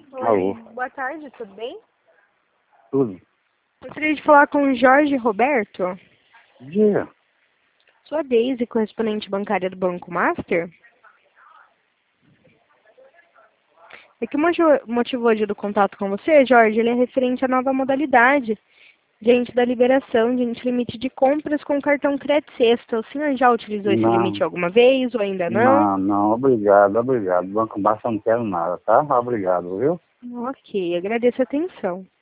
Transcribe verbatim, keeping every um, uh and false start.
Oi, Alô. boa tarde, tudo bem? Tudo. Gostaria de falar com o Jorge Roberto. Dia. Sou a Deise, correspondente bancária do Banco Master. É que o motivo motivo hoje do contato com você, Jorge, ele é referente à nova modalidade diante da liberação de limite de compras com cartão crédito sexta. O senhor já utilizou esse Não, limite alguma vez ou ainda não? não, não, obrigado, obrigado. Banco Basta não quero nada, tá? Obrigado, viu? Ok, agradeço a atenção.